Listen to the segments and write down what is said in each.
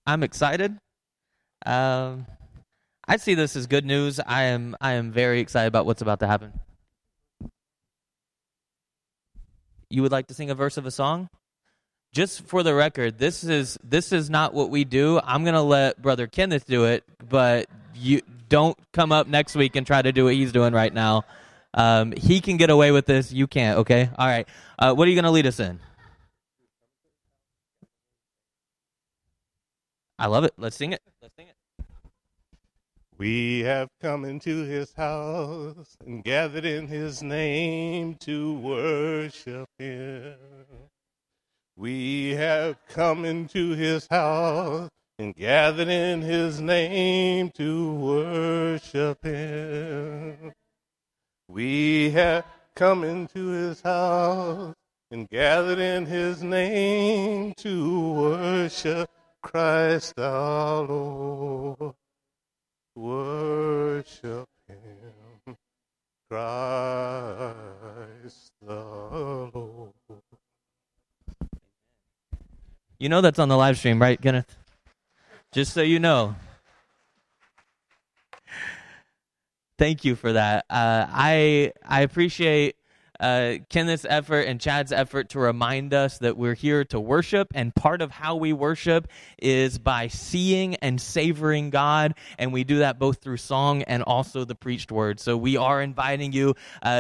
I'm excited. Um, I see this as good news. I am very excited about what's about to happen. You would like to sing a verse of a song? Just for the record, this is not what we do. I'm gonna let Brother Kenneth do it, but you don't come up next week and try to do what he's doing right now. He can get away with this. You can't. Okay. All right. What are you gonna lead us in? I love it. Let's sing it. Let's sing it. We have come into his house and gathered in his name to worship him. We have come into his house and gathered in his name to worship him. We have come into his house and gathered in his name to worship Christ our Lord. Worship him, Christ the Lord. You know that's on the live stream, right, Kenneth? Just so you know. Thank you for that. I appreciate Kenneth's effort and Chad's effort to remind us that we're here to worship, and part of how we worship is by seeing and savoring God, and we do that both through song and also the preached word. So we are inviting you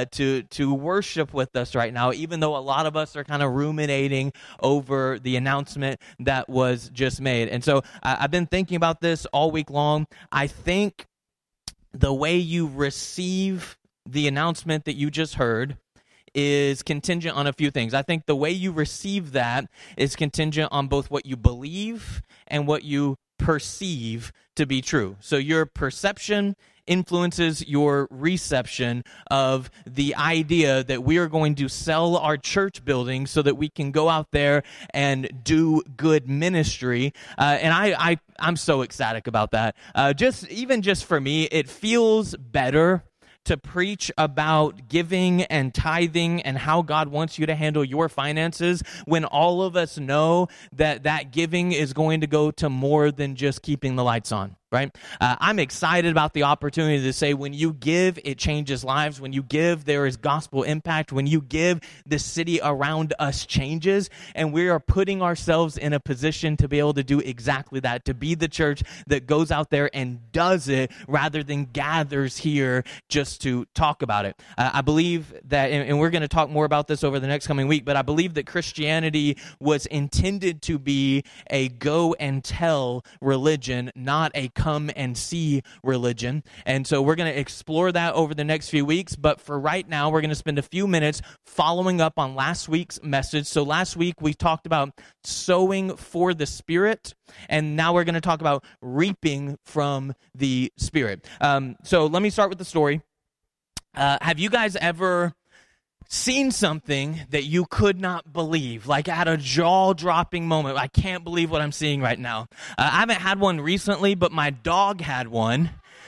to worship with us right now, even though a lot of us are kind of ruminating over the announcement that was just made. And so I've been thinking about this all week long. I think the way you receive the announcement that you just heard is contingent on a few things. I think the way you receive that is contingent on both what you believe and what you perceive to be true. So your perception influences your reception of the idea that we are going to sell our church building so that we can go out there and do good ministry. And I'm so ecstatic about that. Just for me, it feels better to preach about giving and tithing and how God wants you to handle your finances when all of us know that giving is going to go to more than just keeping the lights on. Right? I'm excited about the opportunity to say when you give, it changes lives. When you give, there is gospel impact. When you give, the city around us changes, and we are putting ourselves in a position to be able to do exactly that, to be the church that goes out there and does it rather than gathers here just to talk about it. I believe that, and we're going to talk more about this over the next coming week, but I believe that Christianity was intended to be a go and tell religion, not a come and see religion. And so we're going to explore that over the next few weeks. But for right now, we're going to spend a few minutes following up on last week's message. So last week, we talked about sowing for the Spirit. And now we're going to talk about reaping from the Spirit. So let me start with the story. Have you guys ever seen something that you could not believe, like at a jaw-dropping moment? I can't believe what I'm seeing right now. I haven't had one recently, but my dog had one.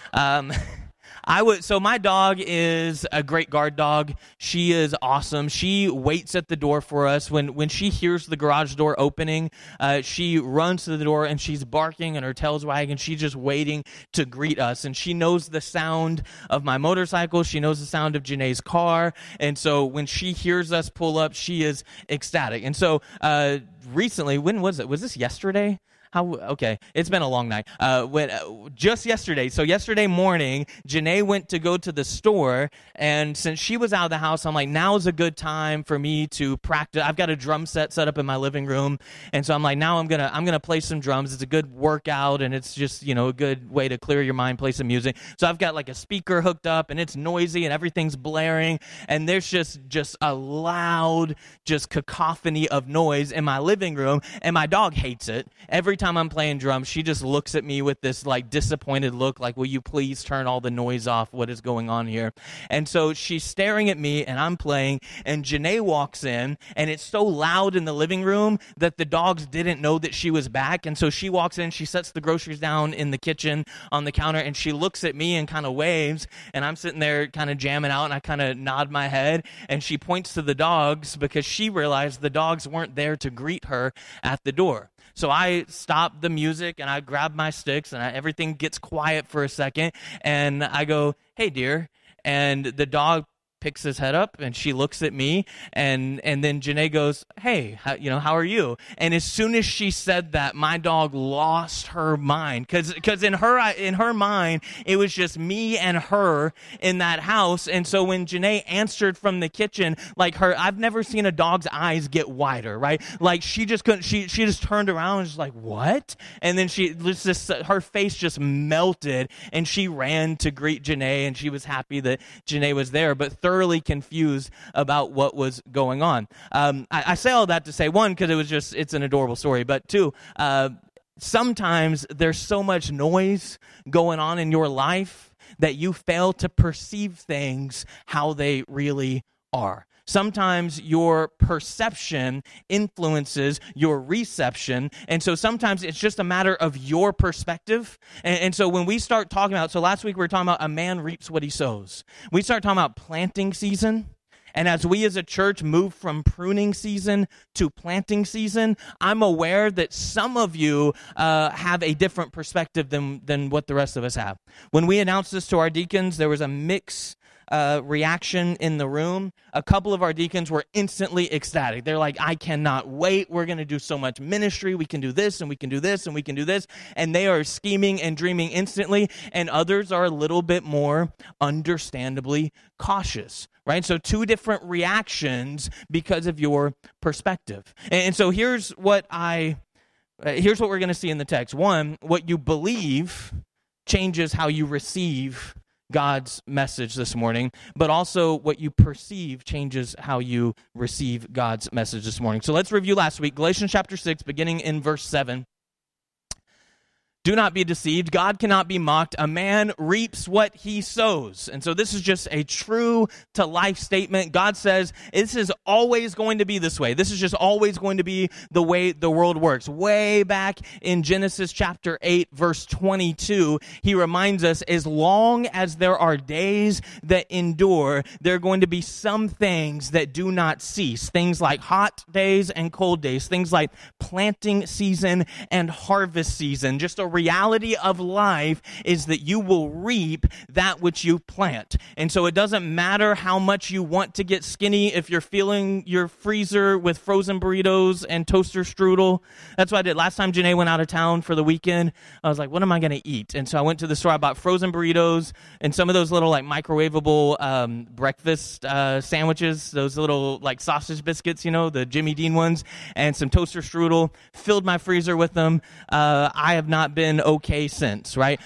So my dog is a great guard dog. She is awesome. She waits at the door for us. When she hears the garage door opening, she runs to the door and she's barking and her tail's wagging. She's just waiting to greet us. And she knows the sound of my motorcycle. She knows the sound of Janae's car. And so when she hears us pull up, she is ecstatic. And so recently, when was it? Was this yesterday? Okay, it's been a long night. Just yesterday, so yesterday morning, Janae went to go to the store, and since she was out of the house, I'm like, now's a good time for me to practice. I've got a drum set up in my living room, and so I'm like, now I'm gonna play some drums. It's a good workout, and it's just, a good way to clear your mind, play some music. So I've got like a speaker hooked up, and it's noisy, and everything's blaring, and there's just a loud, just cacophony of noise in my living room, and my dog hates it. Every time I'm playing drums, she just looks at me with this like disappointed look, like, will you please turn all the noise off? What is going on here? And so she's staring at me and I'm playing, and Janae walks in, and it's so loud in the living room that the dogs didn't know that she was back. And so she walks in, she sets the groceries down in the kitchen on the counter, and she looks at me and kind of waves, and I'm sitting there kind of jamming out, and I kind of nod my head, and she points to the dogs because she realized the dogs weren't there to greet her at the door. So I stop the music and I grab my sticks and everything gets quiet for a second. And I go, "Hey, dear." And the dog picks his head up and she looks at me, and then Janae goes, "Hey, how are you?" And as soon as she said that, my dog lost her mind, because in her mind it was just me and her in that house. And so when Janae answered from the kitchen, I've never seen a dog's eyes get wider, right? Like she just couldn't. She just turned around and was like, "What?" And then her face just melted, and she ran to greet Janae, and she was happy that Janae was there, but thoroughly confused about what was going on. I say all that to say, one, because it's an adorable story, but two, sometimes there's so much noise going on in your life that you fail to perceive things how they really are. Sometimes your perception influences your reception, and so sometimes it's just a matter of your perspective. And so when we start talking about, so last week we were talking about a man reaps what he sows. We start talking about planting season, and as we as a church move from pruning season to planting season, I'm aware that some of you have a different perspective than what the rest of us have. When we announced this to our deacons, there was a mix reaction in the room. A couple of our deacons were instantly ecstatic. They're like, "I cannot wait. We're going to do so much ministry. We can do this, and we can do this, and we can do this." And they are scheming and dreaming instantly. And others are a little bit more understandably cautious, right? So two different reactions because of your perspective. And so here's what we're going to see in the text. One, what you believe changes how you receive God's message this morning, but also what you perceive changes how you receive God's message this morning. So let's review last week, Galatians chapter 6, beginning in verse 7. "Do not be deceived. God cannot be mocked. A man reaps what he sows." And so this is just a true to life statement. God says this is always going to be this way. This is just always going to be the way the world works. Way back in Genesis chapter 8, verse 22, he reminds us, as long as there are days that endure, there are going to be some things that do not cease. Things like hot days and cold days. Things like planting season and harvest season. Just a reality of life is that you will reap that which you plant. And so it doesn't matter how much you want to get skinny if you're filling your freezer with frozen burritos and toaster strudel. That's what I did. Last time Janae went out of town for the weekend, I was like, what am I going to eat? And so I went to the store, I bought frozen burritos and some of those little microwavable breakfast sandwiches, those little sausage biscuits, the Jimmy Dean ones, and some toaster strudel, filled my freezer with them. I have not been okay since, right?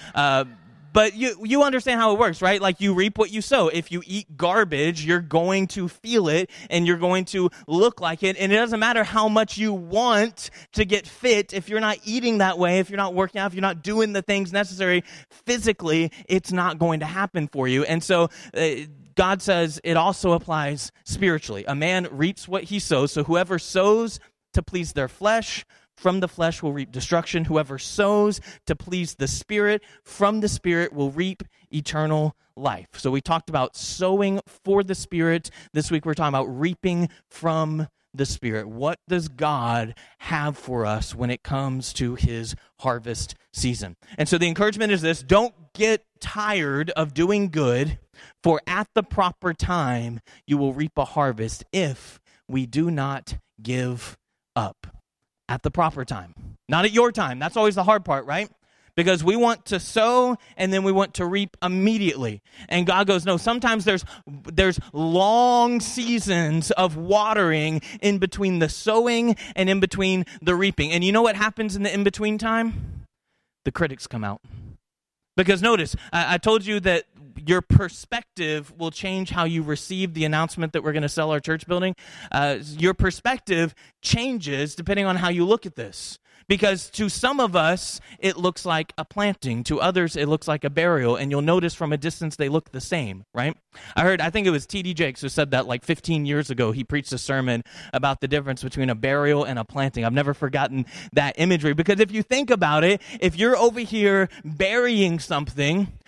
But you understand how it works, right? Like, you reap what you sow. If you eat garbage, you're going to feel it and you're going to look like it. And it doesn't matter how much you want to get fit. If you're not eating that way, if you're not working out, if you're not doing the things necessary physically, it's not going to happen for you. And so God says it also applies spiritually. A man reaps what he sows. So whoever sows to please their flesh, from the flesh will reap destruction. Whoever sows to please the Spirit, from the Spirit will reap eternal life. So we talked about sowing for the Spirit. This week we're talking about reaping from the Spirit. What does God have for us when it comes to his harvest season? And so the encouragement is this: don't get tired of doing good, for at the proper time you will reap a harvest if we do not give up. At the proper time. Not at your time. That's always the hard part, right? Because we want to sow and then we want to reap immediately. And God goes, no, sometimes there's long seasons of watering in between the sowing and in between the reaping. And you know what happens in the in-between time? The critics come out. Because notice, I told you that your perspective will change how you receive the announcement that we're going to sell our church building. Your perspective changes depending on how you look at this. Because to some of us, it looks like a planting. To others, it looks like a burial. And you'll notice from a distance, they look the same, right? I think it was T.D. Jakes who said that 15 years ago. He preached a sermon about the difference between a burial and a planting. I've never forgotten that imagery. Because if you think about it, if you're over here burying something,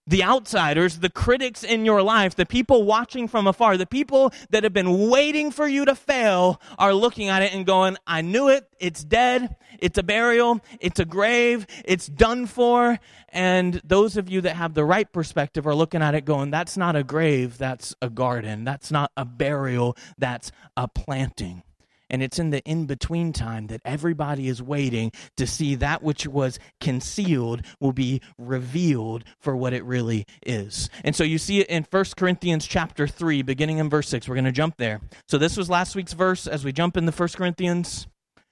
The outsiders, the critics in your life, the people watching from afar, the people that have been waiting for you to fail are looking at it and going, I knew it, it's dead, it's a burial, it's a grave, it's done for. And those of you that have the right perspective are looking at it going, that's not a grave, that's a garden. That's not a burial, that's a planting. And it's in the in-between time that everybody is waiting to see that which was concealed will be revealed for what it really is. And so you see it in 1 Corinthians chapter 3, beginning in verse 6. We're going to jump there. So this was last week's verse. As we jump into 1 Corinthians,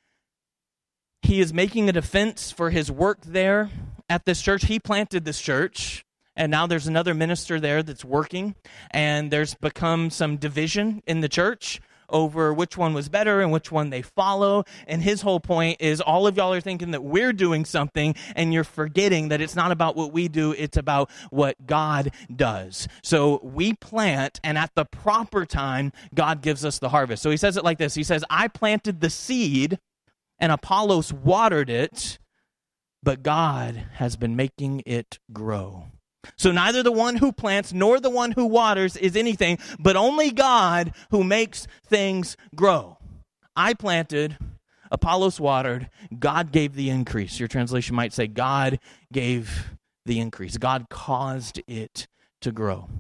he is making a defense for his work there at this church. He planted this church. And now there's another minister there that's working. And there's become some division in the church over which one was better and which one they follow. And his whole point is all of y'all are thinking that we're doing something and you're forgetting that it's not about what we do, it's about what God does. So we plant, and at the proper time, God gives us the harvest. So he says it like this. He says, I planted the seed and Apollos watered it, but God has been making it grow. So neither the one who plants nor the one who waters is anything, but only God who makes things grow. I planted, Apollos watered, God gave the increase. Your translation might say God gave the increase. God caused it to grow.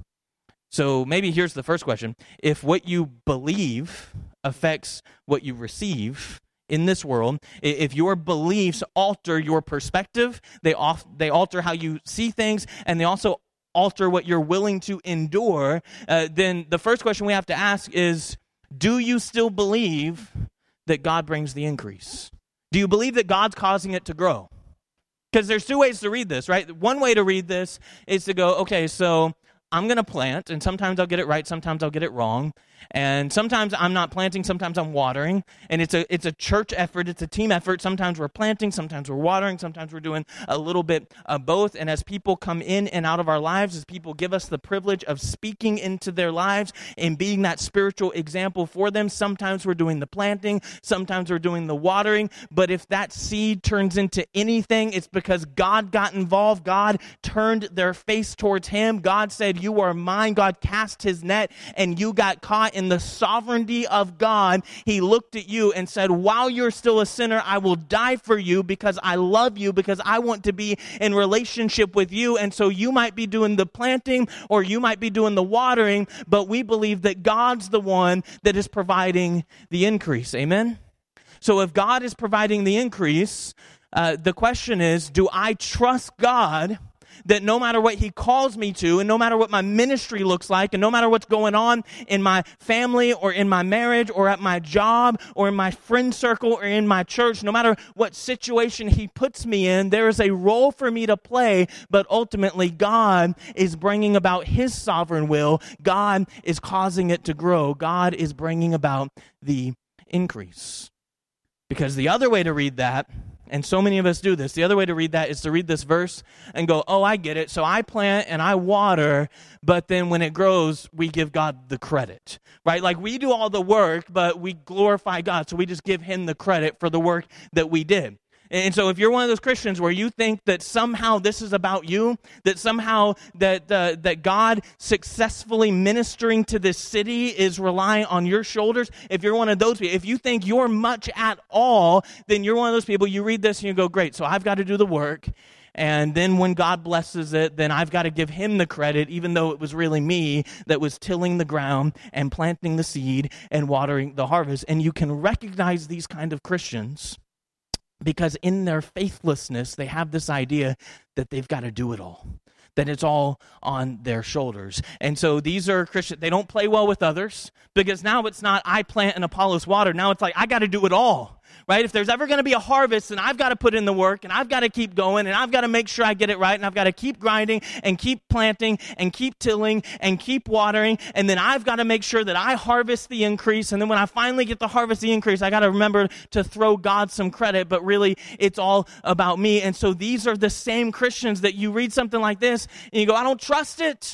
So maybe here's the first question. If what you believe affects what you receive in this world, if your beliefs alter your perspective, they alter how you see things, and they also alter what you're willing to endure, then the first question we have to ask is, do you still believe that God brings the increase? Do you believe that God's causing it to grow? Because there's two ways to read this, right? One way to read this is to go, okay, so I'm going to plant, and sometimes I'll get it right, sometimes I'll get it wrong. And sometimes I'm not planting, sometimes I'm watering. And it's a church effort, it's a team effort. Sometimes we're planting, sometimes we're watering, sometimes we're doing a little bit of both. And as people come in and out of our lives, as people give us the privilege of speaking into their lives and being that spiritual example for them, sometimes we're doing the planting, sometimes we're doing the watering. But if that seed turns into anything, it's because God got involved. God turned their face towards him. God said, you are mine. God cast his net and you got caught in the sovereignty of God. He looked at you and said, while you're still a sinner, I will die for you because I love you, because I want to be in relationship with you. And so you might be doing the planting or you might be doing the watering, but we believe that God's the one that is providing the increase. Amen? So if God is providing the increase, the question is, do I trust God that no matter what he calls me to, and no matter what my ministry looks like, and no matter what's going on in my family or in my marriage or at my job or in my friend circle or in my church, no matter what situation he puts me in, there is a role for me to play, but ultimately God is bringing about his sovereign will. God is causing it to grow. God is bringing about the increase. Because the other way to read that, and so many of us do this, the other way to read that is to read this verse and go, oh, I get it. So I plant and I water, but then when it grows, we give God the credit, right? Like we do all the work, but we glorify God. So we just give him the credit for the work that we did. And so if you're one of those Christians where you think that somehow this is about you, that somehow that God successfully ministering to this city is relying on your shoulders, if you're one of those people, if you think you're much at all, then you're one of those people, you read this and you go, great, so I've got to do the work. And then when God blesses it, then I've got to give him the credit, even though it was really me that was tilling the ground and planting the seed and watering the harvest. And you can recognize these kind of Christians because in their faithlessness, they have this idea that they've got to do it all, that it's all on their shoulders. And so these are Christians, they don't play well with others because now it's not I plant and Apollos water. Now it's like I got to do it all, right? If there's ever going to be a harvest, then I've got to put in the work and I've got to keep going and I've got to make sure I get it right and I've got to keep grinding and keep planting and keep tilling and keep watering, and then I've got to make sure that I harvest the increase, and then when I finally get to harvest the increase, I got to remember to throw God some credit, but really it's all about me. And so these are the same Christians that you read something like this and you go, I don't trust it.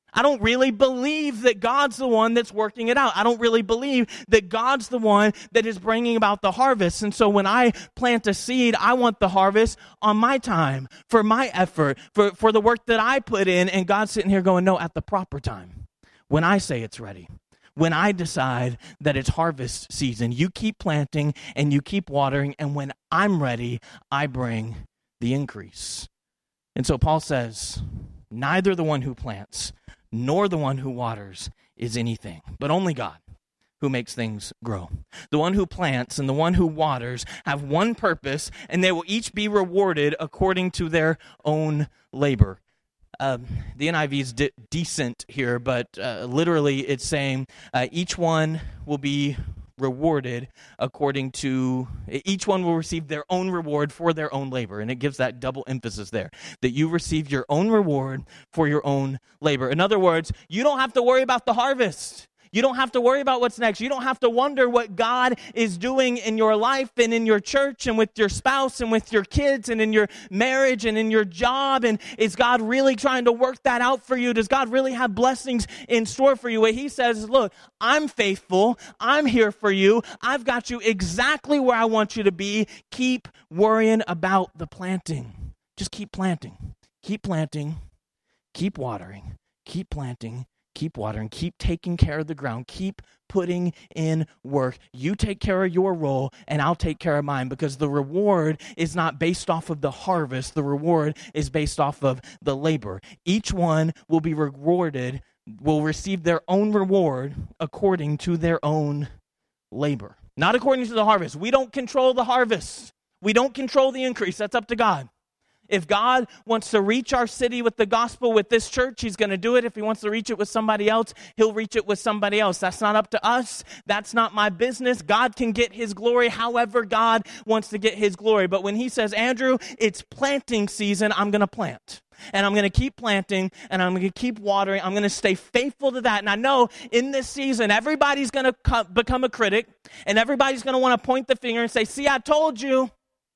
I don't really believe that God's the one that's working it out. I don't really believe that God's the one that is bringing about the harvest. And so when I plant a seed, I want the harvest on my time, for my effort, for the work that I put in. And God's sitting here going, no, at the proper time, when I say it's ready, when I decide that it's harvest season, you keep planting and you keep watering. And when I'm ready, I bring the increase. And so Paul says, neither the one who plants nor the one who waters is anything, but only God who makes things grow. The one who plants and the one who waters have one purpose, and they will each be rewarded according to their own labor. The NIV is decent here, but literally it's saying each one will be rewarded according to, each one will receive their own reward for their own labor. And it gives that double emphasis there, that you receive your own reward for your own labor. In other words, you don't have to worry about the harvest. You don't have to worry about what's next. You don't have to wonder what God is doing in your life and in your church and with your spouse and with your kids and in your marriage and in your job. And is God really trying to work that out for you? Does God really have blessings in store for you? What he says is, look, I'm faithful. I'm here for you. I've got you exactly where I want you to be. Keep worrying about the planting. Just keep planting. Keep planting. Keep watering. Keep planting. Keep watering, keep taking care of the ground, keep putting in work. You take care of your role, and I'll take care of mine, because the reward is not based off of the harvest. The reward is based off of the labor. Each one will be rewarded, will receive their own reward according to their own labor, not according to the harvest. We don't control the harvest. We don't control the increase. That's up to God. If God wants to reach our city with the gospel with this church, he's going to do it. If he wants to reach it with somebody else, he'll reach it with somebody else. That's not up to us. That's not my business. God can get his glory however God wants to get his glory. But when he says, Andrew, it's planting season, I'm going to plant. And I'm going to keep planting, and I'm going to keep watering. I'm going to stay faithful to that. And I know in this season, everybody's going to become a critic, and everybody's going to want to point the finger and say, see, I told you.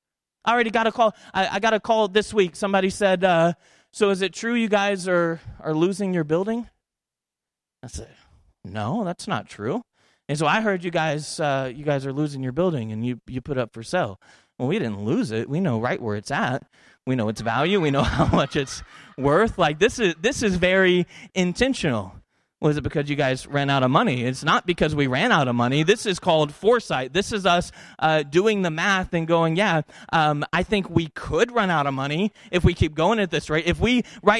I already got a call. I got a call this week. Somebody said, so is it true you guys are losing your building? I said, no, that's not true. And so I heard you guys are losing your building, and you put up for sale. Well, we didn't lose it. We know right where it's at. We know its value. We know how much it's worth. Like this is very intentional. Was it because you guys ran out of money? It's not because we ran out of money. This is called foresight. This is us doing the math and going, I think we could run out of money if we keep going at this rate. If we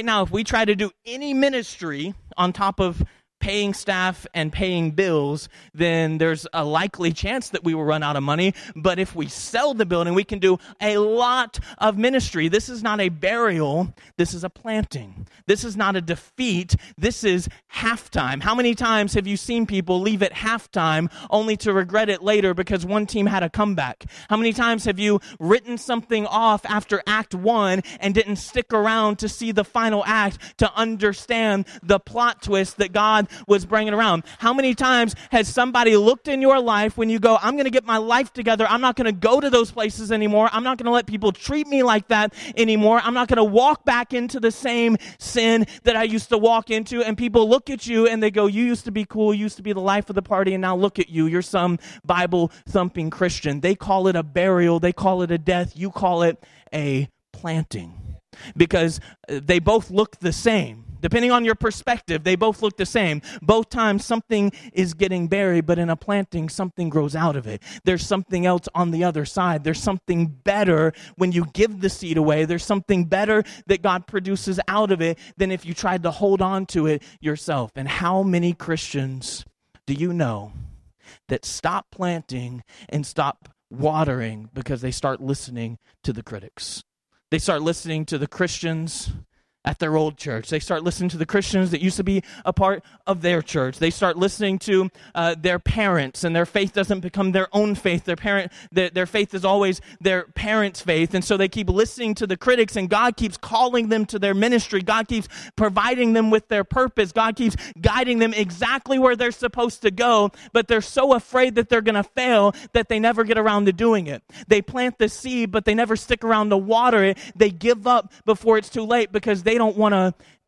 try to do any ministry on top of paying staff and paying bills, then there's a likely chance that we will run out of money. But if we sell the building, we can do a lot of ministry. This is not a burial. This is a planting. This is not a defeat. This is halftime. How many times have you seen people leave at halftime only to regret it later because one team had a comeback? How many times have you written something off after act one and didn't stick around to see the final act to understand the plot twist that God was bringing around? How many times has somebody looked in your life when you go, I'm going to get my life together. I'm not going to go to those places anymore. I'm not going to let people treat me like that anymore. I'm not going to walk back into the same sin that I used to walk into. And people look at you and they go, you used to be cool. You used to be the life of the party. And now look at you. You're some Bible thumping Christian. They call it a burial. They call it a death. You call it a planting, because they both look the same. Depending on your perspective, they both look the same. Both times something is getting buried, but in a planting, something grows out of it. There's something else on the other side. There's something better when you give the seed away. There's something better that God produces out of it than if you tried to hold on to it yourself. And how many Christians do you know that stop planting and stop watering because they start listening to the critics? They start listening to the Christians at their old church. They start listening to the Christians that used to be a part of their church. They start listening to their parents, and their faith doesn't become their own faith. Their faith is always their parents' faith, and so they keep listening to the critics, and God keeps calling them to their ministry. God keeps providing them with their purpose. God keeps guiding them exactly where they're supposed to go, but they're so afraid that they're going to fail that they never get around to doing it. They plant the seed, but they never stick around to water it. They give up before it's too late because they don't want to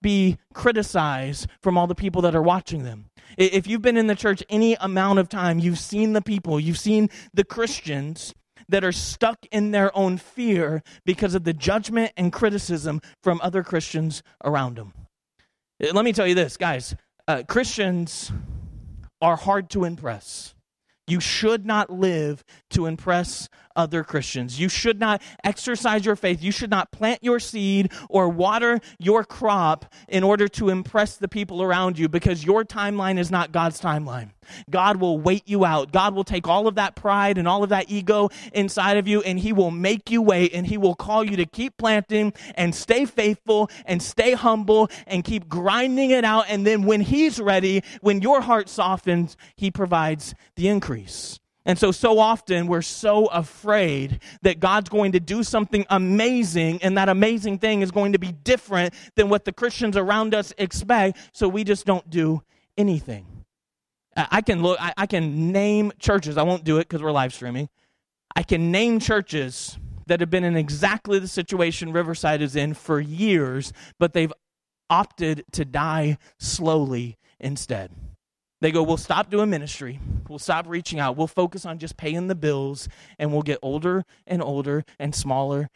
be criticized from all the people that are watching them. If you've been in the church any amount of time, you've seen the people, you've seen the Christians that are stuck in their own fear because of the judgment and criticism from other Christians around them. Let me tell you this, guys. Christians are hard to impress. You should not live to impress other Christians. You should not exercise your faith. You should not plant your seed or water your crop in order to impress the people around you, because your timeline is not God's timeline. God will wait you out. God will take all of that pride and all of that ego inside of you, and he will make you wait, and he will call you to keep planting and stay faithful and stay humble and keep grinding it out. And then when he's ready, when your heart softens, he provides the increase. And so often we're so afraid that God's going to do something amazing, and that amazing thing is going to be different than what the Christians around us expect, so we just don't do anything. I can name churches. I won't do it because we're live streaming. I can name churches that have been in exactly the situation Riverside is in for years, but they've opted to die slowly instead. They go, we'll stop doing ministry. We'll stop reaching out. We'll focus on just paying the bills, and we'll get older and older and smaller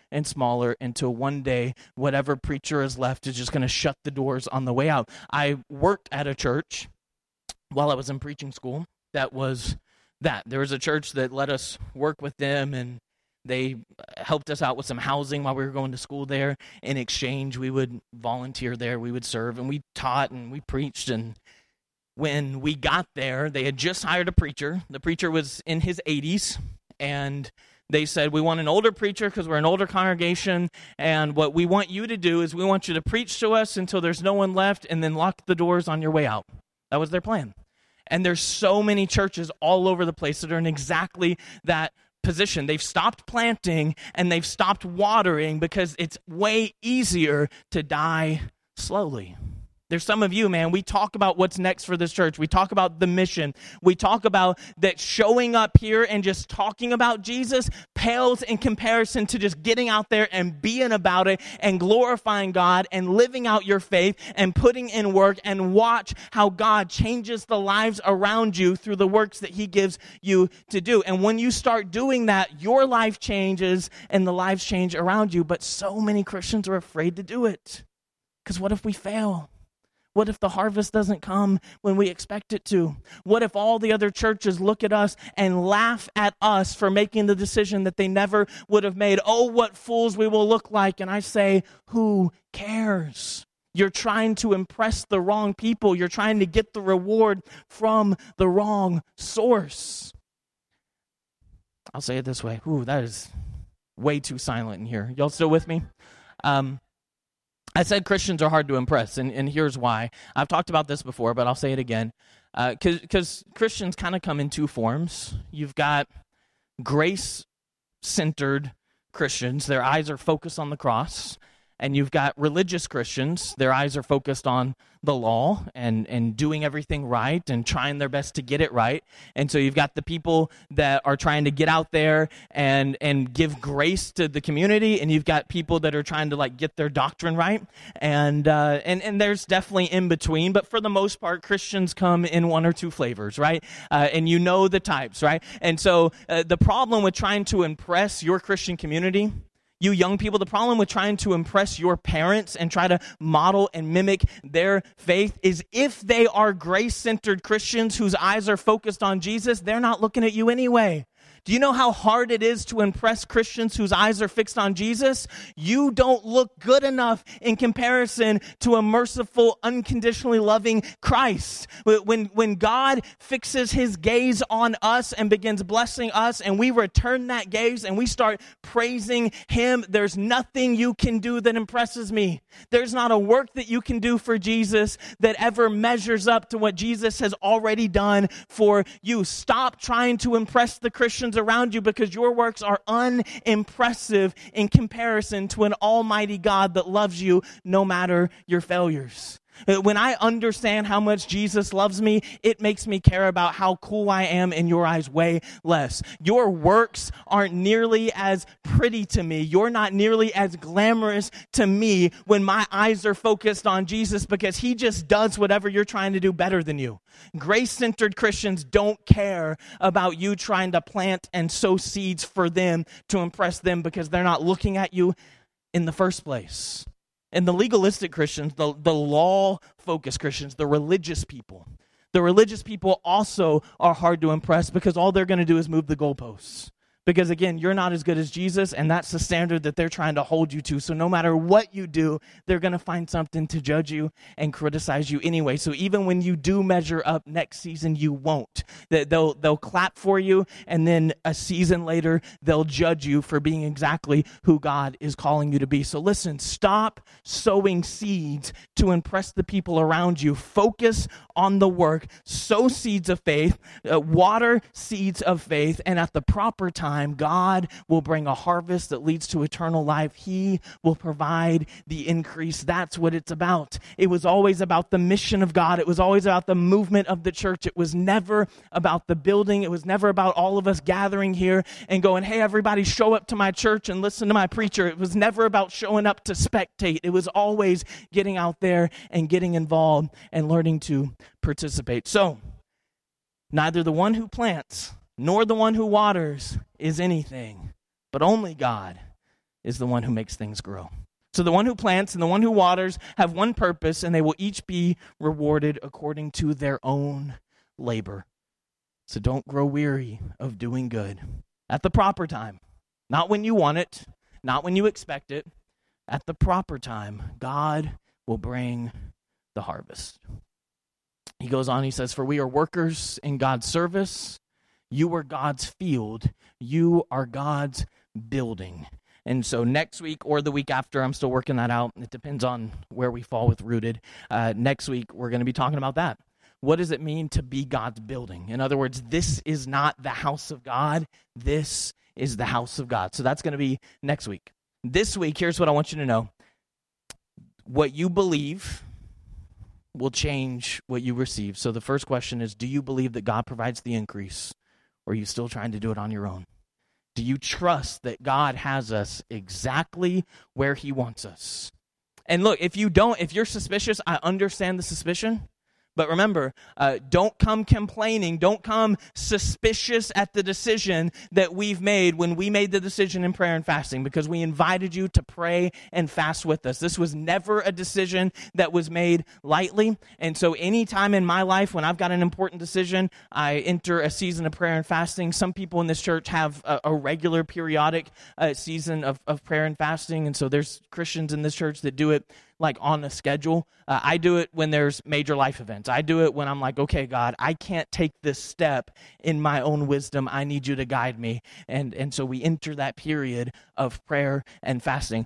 until one day whatever preacher is left is just going to shut the doors on the way out. I worked at a church while I was in preaching school that was that. There was a church that let us work with them, and they helped us out with some housing while we were going to school there. In exchange, we would volunteer there, we would serve, and we taught and we preached. And when we got there, they had just hired a preacher. The preacher was in his 80s, and they said, we want an older preacher because we're an older congregation, and what we want you to do is we want you to preach to us until there's no one left, and then lock the doors on your way out. That was their plan. And there's so many churches all over the place that are in exactly that position. They've stopped planting and they've stopped watering because it's way easier to die slowly. There's some of you, man, we talk about what's next for this church. We talk about the mission. We talk about that showing up here and just talking about Jesus pales in comparison to just getting out there and being about it and glorifying God and living out your faith and putting in work, and watch how God changes the lives around you through the works that he gives you to do. And when you start doing that, your life changes and the lives change around you. But so many Christians are afraid to do it. Because what if we fail? What if the harvest doesn't come when we expect it to? What if all the other churches look at us and laugh at us for making the decision that they never would have made? Oh, what fools we will look like. And I say, who cares? You're trying to impress the wrong people. You're trying to get the reward from the wrong source. I'll say it this way. Ooh, that is way too silent in here. Y'all still with me? I said Christians are hard to impress, and here's why. I've talked about this before, but I'll say it again. Because Christians kind of come in two forms. You've got grace-centered Christians. Their eyes are focused on the cross. And you've got religious Christians. Their eyes are focused on the law and doing everything right and trying their best to get it right. And so you've got the people that are trying to get out there and give grace to the community, and you've got people that are trying to like get their doctrine right. And there's definitely in between, but for the most part, Christians come in one or two flavors, right? And you know the types, right? And so the problem with trying to impress your Christian community, you young people, the problem with trying to impress your parents and try to model and mimic their faith is if they are grace-centered Christians whose eyes are focused on Jesus, they're not looking at you anyway. Do you know how hard it is to impress Christians whose eyes are fixed on Jesus? You don't look good enough in comparison to a merciful, unconditionally loving Christ. When God fixes his gaze on us and begins blessing us, and we return that gaze and we start praising him, there's nothing you can do that impresses me. There's not a work that you can do for Jesus that ever measures up to what Jesus has already done for you. Stop trying to impress the Christians around you, because your works are unimpressive in comparison to an almighty God that loves you no matter your failures. When I understand how much Jesus loves me, it makes me care about how cool I am in your eyes way less. Your works aren't nearly as pretty to me. You're not nearly as glamorous to me when my eyes are focused on Jesus, because he just does whatever you're trying to do better than you. Grace-centered Christians don't care about you trying to plant and sow seeds for them to impress them, because they're not looking at you in the first place. And the legalistic Christians, the law-focused Christians, the religious people also are hard to impress, because all they're going to do is move the goalposts. Because again, you're not as good as Jesus, and that's the standard that they're trying to hold you to. So no matter what you do, they're going to find something to judge you and criticize you anyway. So even when you do measure up next season, you won't. They'll clap for you, and then a season later, they'll judge you for being exactly who God is calling you to be. So listen, stop sowing seeds to impress the people around you. Focus on the work. Sow seeds of faith. Water seeds of faith. And at the proper time, God will bring a harvest that leads to eternal life. He will provide the increase. That's what it's about. It was always about the mission of God. It was always about the movement of the church. It was never about the building. It was never about all of us gathering here and going, hey, everybody, show up to my church and listen to my preacher. It was never about showing up to spectate. It was always getting out there and getting involved and learning to participate. So, neither the one who plants nor the one who waters is anything, but only God is the one who makes things grow. So the one who plants and the one who waters have one purpose, and they will each be rewarded according to their own labor. So don't grow weary of doing good at the proper time. Not when you want it, not when you expect it. At the proper time, God will bring the harvest. He goes on, he says, for we are workers in God's service. You are God's field. You are God's building. And so next week or the week after, I'm still working that out. It depends on where we fall with Rooted. Next week, we're going to be talking about that. What does it mean to be God's building? In other words, this is not the house of God. This is the house of God. So that's going to be next week. This week, here's what I want you to know. What you believe will change what you receive. So the first question is, do you believe that God provides the increase? Or are you still trying to do it on your own? Do you trust that God has us exactly where he wants us? And look, if you're suspicious, I understand the suspicion. But remember, don't come complaining. Don't come suspicious at the decision that we've made when we made the decision in prayer and fasting, because we invited you to pray and fast with us. This was never a decision that was made lightly. And so any time in my life when I've got an important decision, I enter a season of prayer and fasting. Some people in this church have a regular periodic season of prayer and fasting. And so there's Christians in this church that do it like on a schedule. I do it when there's major life events. I do it when I'm like, okay, God, I can't take this step in my own wisdom. I need you to guide me. And so we enter that period of prayer and fasting.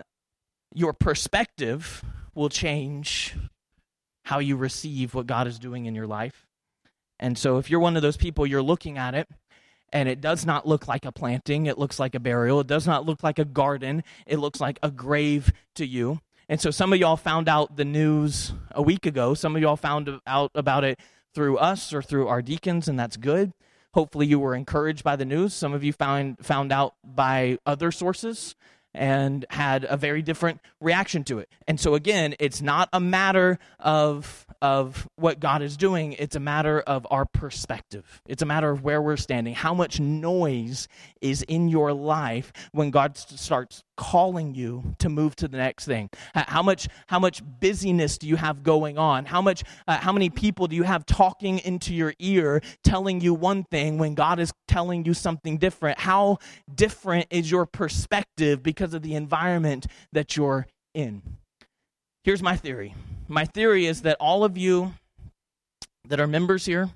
Your perspective will change how you receive what God is doing in your life. And so if you're one of those people, you're looking at it, and it does not look like a planting. It looks like a burial. It does not look like a garden. It looks like a grave to you. And so some of y'all found out the news a week ago. Some of y'all found out about it through us or through our deacons, and that's good. Hopefully you were encouraged by the news. Some of you found out by other sources and had a very different reaction to it. And so again, it's not a matter of what God is doing. It's a matter of our perspective. It's a matter of where we're standing. How much noise is in your life when God starts calling you to move to the next thing? How much busyness do you have going on? How many people do you have talking into your ear, telling you one thing when God is telling you something different? How different is your perspective because of the environment that you're in? Here's my theory. My theory is that all of you that are members here,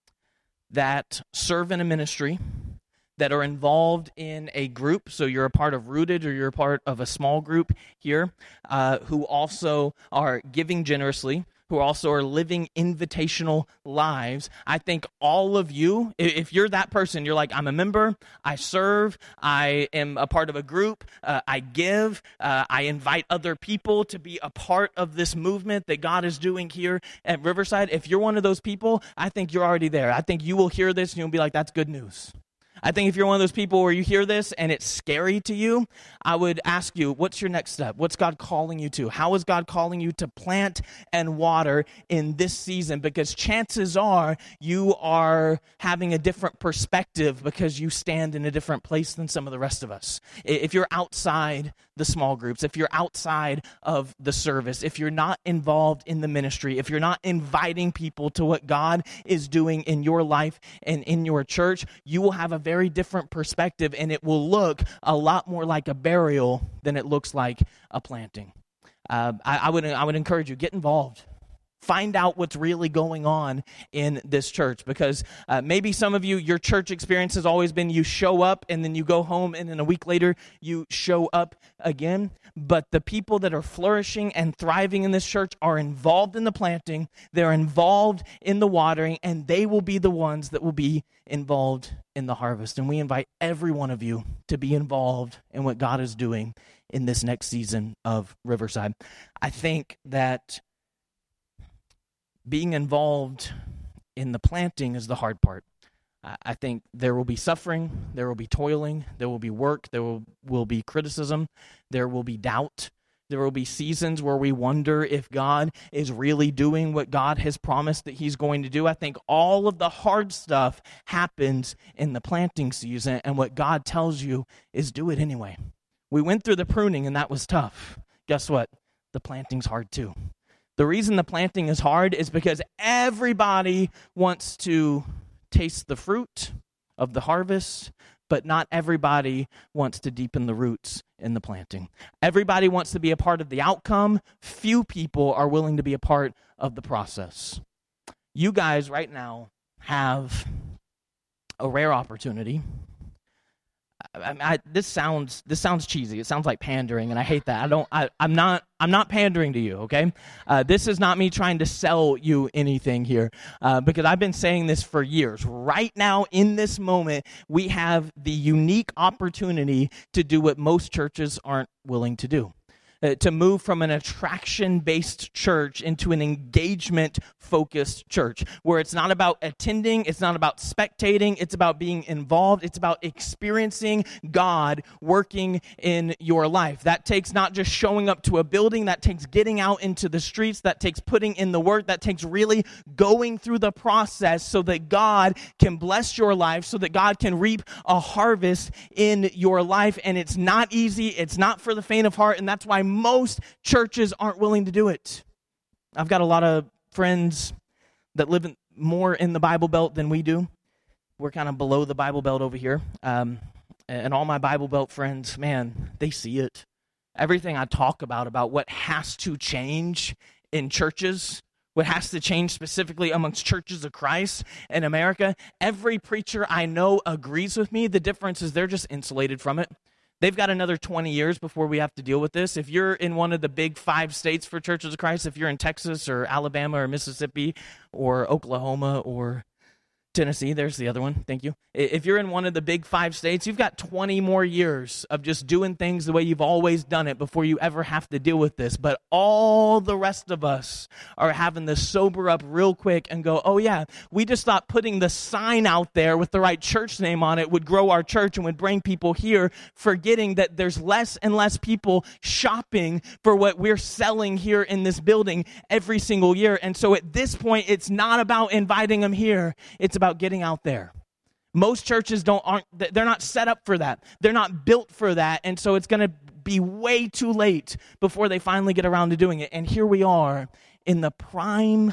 that serve in a ministry, that are involved in a group, so you're a part of Rooted or you're a part of a small group here, who also are giving generously, who also are living invitational lives. I think all of you, if you're that person, you're like, I'm a member, I serve, I am a part of a group, I give, I invite other people to be a part of this movement that God is doing here at Riverside. If you're one of those people, I think you're already there. I think you will hear this and you'll be like, that's good news. I think if you're one of those people where you hear this and it's scary to you, I would ask you, what's your next step? What's God calling you to? How is God calling you to plant and water in this season? Because chances are you are having a different perspective because you stand in a different place than some of the rest of us. If you're outside the small groups, if you're outside of the service, if you're not involved in the ministry, if you're not inviting people to what God is doing in your life and in your church, you will have a very different perspective, and it will look a lot more like a burial than it looks like a planting. I would encourage you, get involved. Find out what's really going on in this church, because maybe some of you, your church experience has always been you show up and then you go home and then a week later you show up again. But the people that are flourishing and thriving in this church are involved in the planting, they're involved in the watering, and they will be the ones that will be involved in the harvest. And we invite every one of you to be involved in what God is doing in this next season of Riverside. I think that being involved in the planting is the hard part. I think there will be suffering, there will be toiling, there will be work, there will be criticism, there will be doubt. There will be seasons where we wonder if God is really doing what God has promised that he's going to do. I think all of the hard stuff happens in the planting season, and what God tells you is do it anyway. We went through the pruning, and that was tough. Guess what? The planting's hard too. The reason the planting is hard is because everybody wants to taste the fruit of the harvest, but not everybody wants to deepen the roots in the planting. Everybody wants to be a part of the outcome. Few people are willing to be a part of the process. You guys right now have a rare opportunity. This sounds cheesy. It sounds like pandering, and I hate that. I'm not pandering to you, okay? This is not me trying to sell you anything here, because I've been saying this for years. Right now, in this moment, we have the unique opportunity to do what most churches aren't willing to do. To move from an attraction-based church into an engagement-focused church, where it's not about attending, it's not about spectating, it's about being involved, it's about experiencing God working in your life. That takes not just showing up to a building, that takes getting out into the streets, that takes putting in the work, that takes really going through the process so that God can bless your life, so that God can reap a harvest in your life. And it's not easy, it's not for the faint of heart, and that's why most churches aren't willing to do it. I've got a lot of friends that live more in the Bible Belt than we do. We're kind of below the Bible Belt over here. And all my Bible Belt friends, man, they see it. Everything I talk about what has to change in churches, what has to change specifically amongst churches of Christ in America, every preacher I know agrees with me. The difference is they're just insulated from it. They've got another 20 years before we have to deal with this. If you're in one of the big 5 states for Churches of Christ, if you're in Texas or Alabama or Mississippi or Oklahoma or Tennessee, there's the other one, thank you. If you're in one of the big 5 states, you've got 20 more years of just doing things the way you've always done it before you ever have to deal with this. But all the rest of us are having to sober up real quick and go, oh yeah, we just thought putting the sign out there with the right church name on it would grow our church and would bring people here, forgetting that there's less and less people shopping for what we're selling here in this building every single year. And so at this point, it's not about inviting them here. It's about getting out there. Most churches they're not set up for that. They're not built for that. And so it's going to be way too late before they finally get around to doing it. And here we are in the prime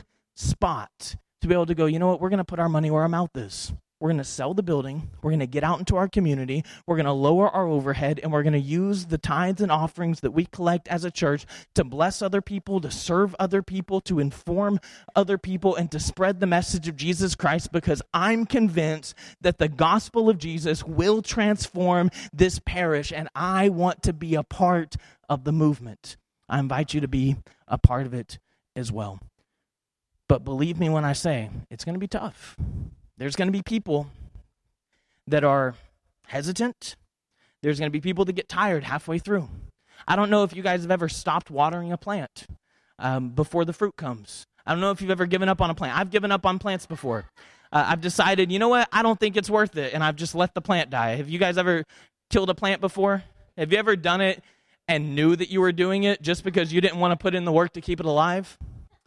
spot to be able to go, you know what, we're going to put our money where our mouth is. We're going to sell the building. We're going to get out into our community. We're going to lower our overhead, and we're going to use the tithes and offerings that we collect as a church to bless other people, to serve other people, to inform other people, and to spread the message of Jesus Christ, because I'm convinced that the gospel of Jesus will transform this parish, and I want to be a part of the movement. I invite you to be a part of it as well. But believe me when I say it's going to be tough. There's going to be people that are hesitant. There's going to be people that get tired halfway through. I don't know if you guys have ever stopped watering a plant before the fruit comes. I don't know if you've ever given up on a plant. I've given up on plants before. I've decided, you know what, I don't think it's worth it, and I've just let the plant die. Have you guys ever killed a plant before? Have you ever done it and knew that you were doing it just because you didn't want to put in the work to keep it alive?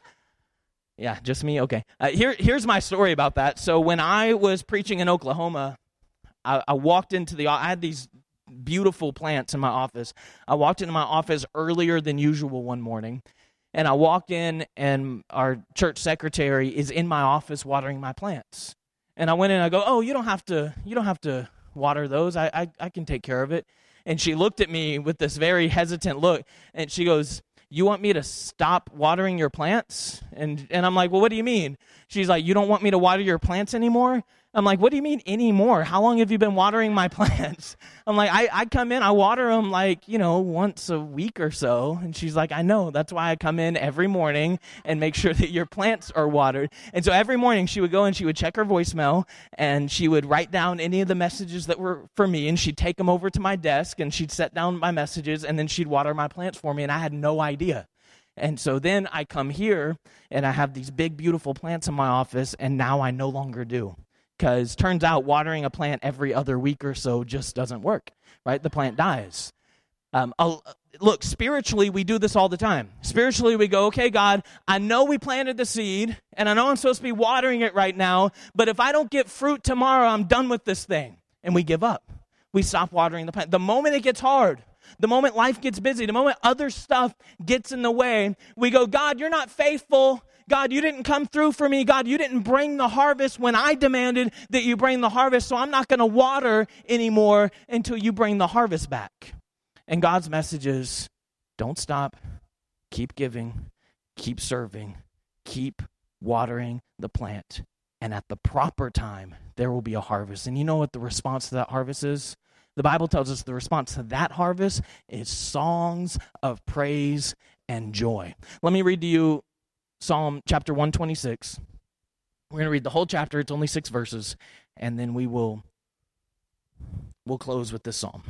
Yeah, just me? Okay. Here's my story about that. So when I was preaching in Oklahoma, I walked into I had these beautiful plants in my office. I walked into my office earlier than usual one morning, and I walk in, and our church secretary is in my office watering my plants. And I went in, and I go, "Oh, you don't have to water those. I can take care of it." And she looked at me with this very hesitant look, and she goes, "You want me to stop watering your plants?" And I'm like, "Well, what do you mean?" She's like, "You don't want me to water your plants anymore?" I'm like, "What do you mean anymore? How long have you been watering my plants?" I'm like, I come in, I water them once a week or so. And she's like, "I know. That's why I come in every morning and make sure that your plants are watered." And so every morning she would go and she would check her voicemail, and she would write down any of the messages that were for me, and she'd take them over to my desk, and she'd set down my messages, and then she'd water my plants for me, and I had no idea. And so then I come here, and I have these big, beautiful plants in my office, and now I no longer do. Because turns out watering a plant every other week or so just doesn't work, right? The plant dies. Look, spiritually, we do this all the time. Spiritually, we go, "Okay, God, I know we planted the seed, and I know I'm supposed to be watering it right now, but if I don't get fruit tomorrow, I'm done with this thing." And we give up. We stop watering the plant. The moment it gets hard, the moment life gets busy, the moment other stuff gets in the way, we go, "God, you're not faithful. God, you didn't come through for me. God, you didn't bring the harvest when I demanded that you bring the harvest, so I'm not going to water anymore until you bring the harvest back." And God's message is, don't stop. Keep giving. Keep serving. Keep watering the plant. And at the proper time, there will be a harvest. And you know what the response to that harvest is? The Bible tells us the response to that harvest is songs of praise and joy. Let me read to you Psalm chapter 126. We're going to read the whole chapter. It's only 6 verses. And then we'll close with this psalm.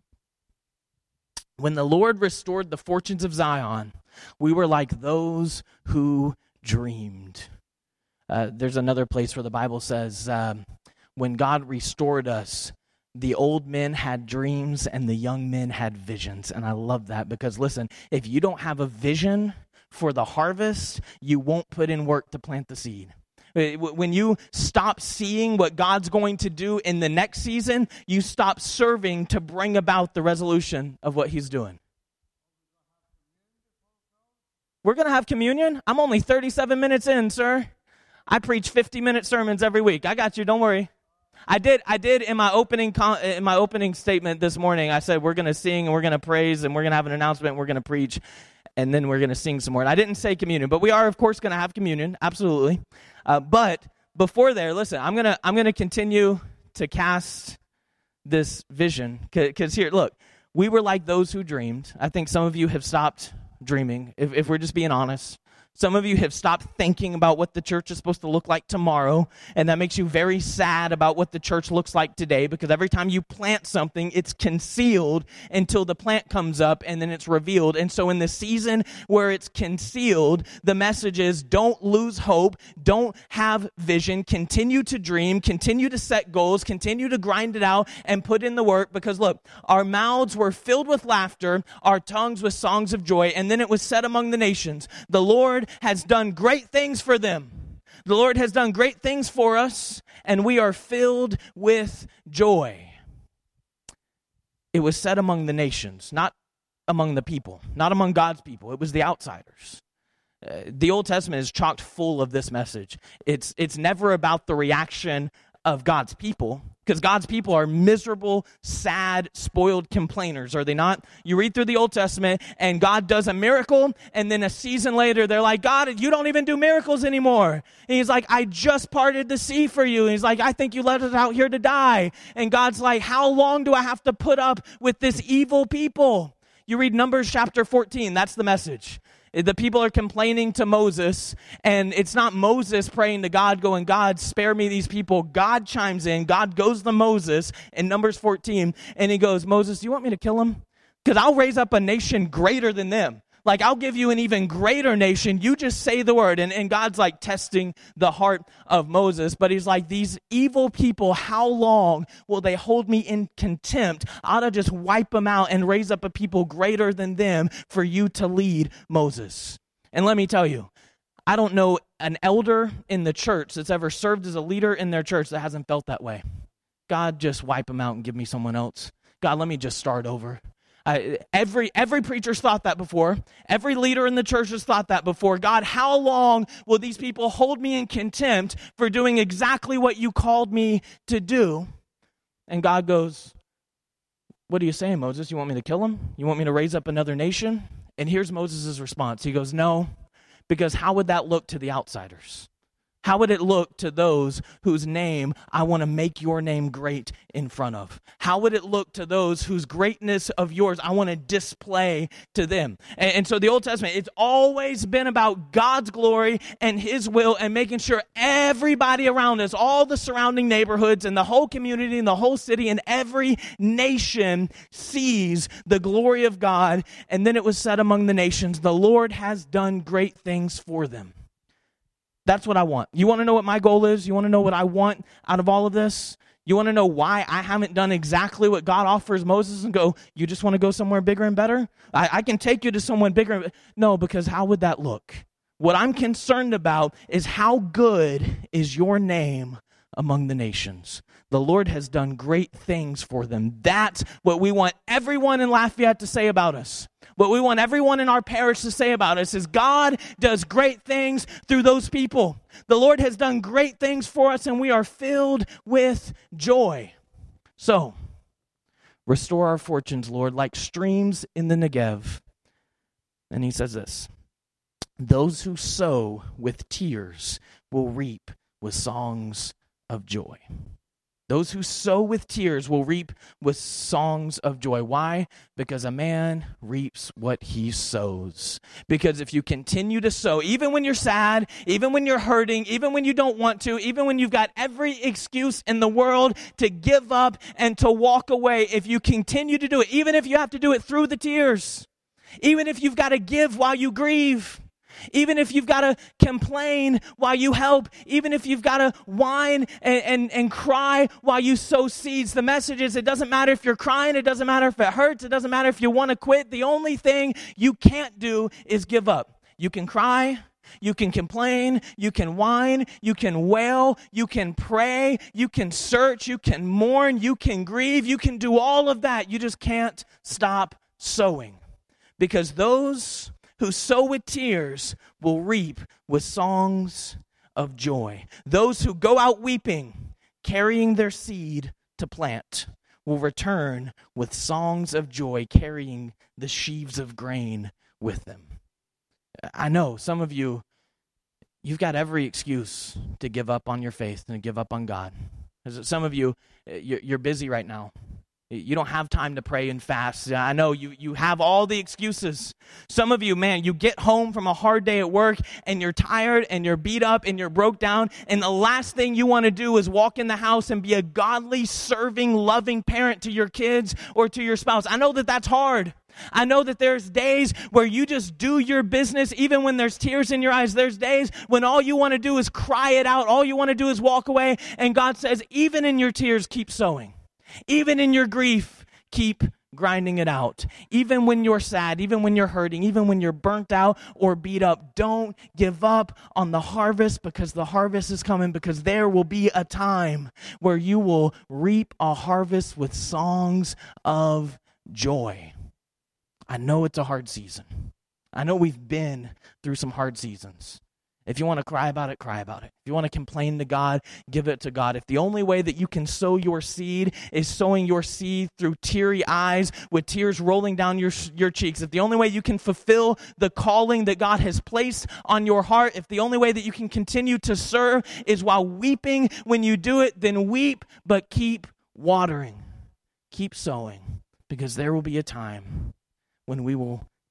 "When the Lord restored the fortunes of Zion, we were like those who dreamed." There's another place where the Bible says, when God restored us, the old men had dreams and the young men had visions. And I love that because, listen, if you don't have a vision for the harvest, you won't put in work to plant the seed. When you stop seeing what God's going to do in the next season, you stop serving to bring about the resolution of what he's doing. We're going to have communion? I'm only 37 minutes in, sir. I preach 50-minute sermons every week. I got you. Don't worry. I did in my opening statement this morning. I said we're going to sing and we're going to praise and we're going to have an announcement and we're going to preach and then we're going to sing some more. And I didn't say communion, but we are of course going to have communion, absolutely. But before there, listen, I'm going to continue to cast this vision because here, look, we were like those who dreamed. I think some of you have stopped dreaming, if we're just being honest. Some of you have stopped thinking about what the church is supposed to look like tomorrow, and that makes you very sad about what the church looks like today, because every time you plant something, it's concealed until the plant comes up, and then it's revealed. And so in the season where it's concealed, the message is don't lose hope, don't have vision, continue to dream, continue to set goals, continue to grind it out, and put in the work, because look, our mouths were filled with laughter, our tongues with songs of joy, and then it was said among the nations, the Lord has done great things for them. The Lord has done great things for us, and we are filled with joy. It was said among the nations, not among the people, not among God's people. It was the outsiders. The Old Testament is chocked full of this message. It's never about the reaction of God's people, because God's people are miserable, sad, spoiled complainers, are they not? You read through the Old Testament, and God does a miracle, and then a season later, they're like, God, you don't even do miracles anymore. And he's like, I just parted the sea for you. And he's like, I think you let us out here to die. And God's like, how long do I have to put up with this evil people? You read Numbers chapter 14, that's the message. The people are complaining to Moses, and it's not Moses praying to God, going, God, spare me these people. God chimes in. God goes to Moses in Numbers 14, and he goes, Moses, do you want me to kill them? Because I'll raise up a nation greater than them. Like, I'll give you an even greater nation. You just say the word. And God's like testing the heart of Moses. But he's like, these evil people, how long will they hold me in contempt? I ought to just wipe them out and raise up a people greater than them for you to lead, Moses. And let me tell you, I don't know an elder in the church that's ever served as a leader in their church that hasn't felt that way. God, just wipe them out and give me someone else. God, let me just start over. Every preacher's thought that before. Every leader in the church has thought that before. God, how long will these people hold me in contempt for doing exactly what you called me to do? And God goes, what are you saying, Moses? You want me to kill them? You want me to raise up another nation? And here's Moses' response. He goes, no, because how would that look to the outsiders? How would it look to those whose name I want to make your name great in front of? How would it look to those whose greatness of yours I want to display to them? And so the Old Testament, it's always been about God's glory and his will and making sure everybody around us, all the surrounding neighborhoods and the whole community and the whole city and every nation sees the glory of God. And then it was said among the nations, the Lord has done great things for them. That's what I want. You want to know what my goal is? You want to know what I want out of all of this? You want to know why I haven't done exactly what God offers Moses and go, you just want to go somewhere bigger and better? I can take you to someone bigger. No, because how would that look? What I'm concerned about is how good is your name among the nations. The Lord has done great things for them. That's what we want everyone in Lafayette to say about us. What we want everyone in our parish to say about us is God does great things through those people. The Lord has done great things for us, and we are filled with joy. So, restore our fortunes, Lord, like streams in the Negev. And he says this, those who sow with tears will reap with songs of joy. Those who sow with tears will reap with songs of joy. Why? Because a man reaps what he sows. Because if you continue to sow, even when you're sad, even when you're hurting, even when you don't want to, even when you've got every excuse in the world to give up and to walk away, if you continue to do it, even if you have to do it through the tears, even if you've got to give while you grieve, even if you've got to complain while you help, even if you've got to whine and cry while you sow seeds, the message is it doesn't matter if you're crying, it doesn't matter if it hurts, it doesn't matter if you want to quit. The only thing you can't do is give up. You can cry, you can complain, you can whine, you can wail, you can pray, you can search, you can mourn, you can grieve, you can do all of that. You just can't stop sowing. Because those who sow with tears will reap with songs of joy. Those who go out weeping, carrying their seed to plant, will return with songs of joy, carrying the sheaves of grain with them. I know some of you, you've got every excuse to give up on your faith and to give up on God. Some of you, you're busy right now. You don't have time to pray and fast. I know you have all the excuses. Some of you, man, you get home from a hard day at work and you're tired and you're beat up and you're broke down, and the last thing you want to do is walk in the house and be a godly, serving, loving parent to your kids or to your spouse. I know that that's hard. I know that there's days where you just do your business even when there's tears in your eyes. There's days when all you want to do is cry it out. All you want to do is walk away. And God says, even in your tears, keep sowing. Even in your grief, keep grinding it out. Even when you're sad, even when you're hurting, even when you're burnt out or beat up, don't give up on the harvest, because the harvest is coming, because there will be a time where you will reap a harvest with songs of joy. I know it's a hard season. I know we've been through some hard seasons. If you want to cry about it, cry about it. If you want to complain to God, give it to God. If the only way that you can sow your seed is sowing your seed through teary eyes with tears rolling down your cheeks, if the only way you can fulfill the calling that God has placed on your heart, if the only way that you can continue to serve is while weeping when you do it, then weep, but keep watering. Keep sowing, because there will be a time when we will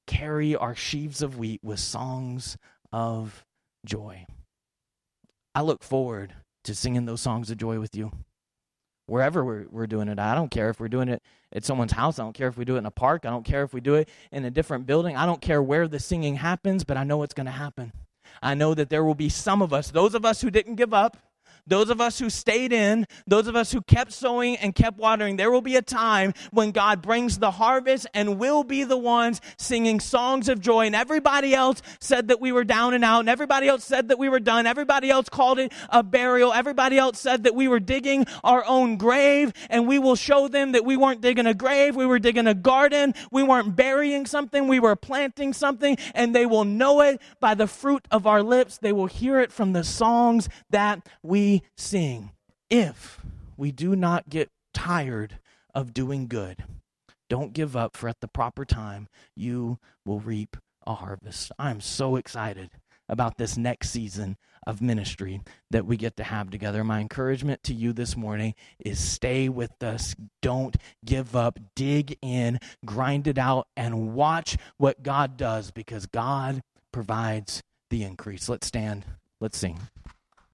carry our sheaves of wheat with songs of joy. I look forward to singing those songs of joy with you. Wherever we're doing it. I don't care if we're doing it at someone's house. I don't care if we do it in a park. I don't care if we do it in a different building. I don't care where the singing happens, but I know it's going to happen. I know that there will be some of us, those of us who didn't give up, those of us who stayed in, those of us who kept sowing and kept watering, there will be a time when God brings the harvest and we'll be the ones singing songs of joy. And everybody else said that we were down and out, and everybody else said that we were done. Everybody else called it a burial. Everybody else said that we were digging our own grave, and we will show them that we weren't digging a grave. We were digging a garden. We weren't burying something. We were planting something, and they will know it by the fruit of our lips. They will hear it from the songs that we sing. If we do not get tired of doing good, don't give up, for at the proper time you will reap a harvest. I'm so excited about this next season of ministry that we get to have together. My encouragement to you this morning is stay with us. Don't give up. Dig in, grind it out, and watch what God does, because God provides the increase. Let's stand. Let's sing.